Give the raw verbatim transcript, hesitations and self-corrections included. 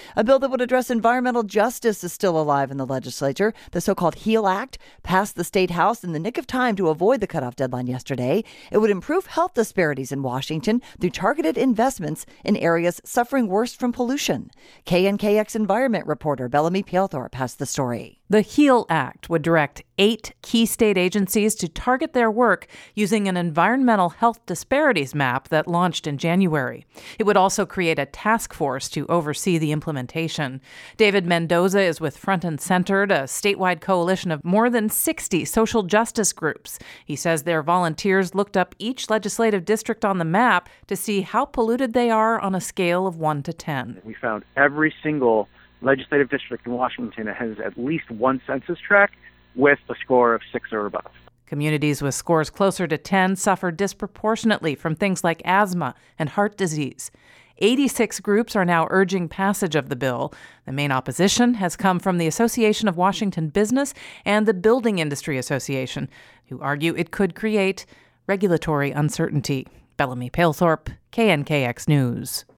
A bill that would address environmental justice is still alive in the legislature. The so-called HEAL Act passed the state house in the nick of time to avoid the cutoff deadline yesterday. It would improve health disparities in Washington through targeted investments in areas suffering worst from pollution. K N K X environment reporter Bellamy Palethorpe has the story. The HEAL Act would direct eight key state agencies to target their work using an environmental health disparities map that launched in January. It would also create a task force to oversee the implementation. David Mendoza is with Front and Centered, a statewide coalition of more than sixty social justice groups. He says their volunteers looked up each legislative district on the map to see how polluted they are on a scale of one to ten. We found every single legislative district in Washington that has at least one census tract with a score of six or above. Communities with scores closer to ten suffer disproportionately from things like asthma and heart disease. eighty-six groups are now urging passage of the bill. The main opposition has come from the Association of Washington Business and the Building Industry Association, who argue it could create regulatory uncertainty. Bellamy Palethorpe, K N K X News.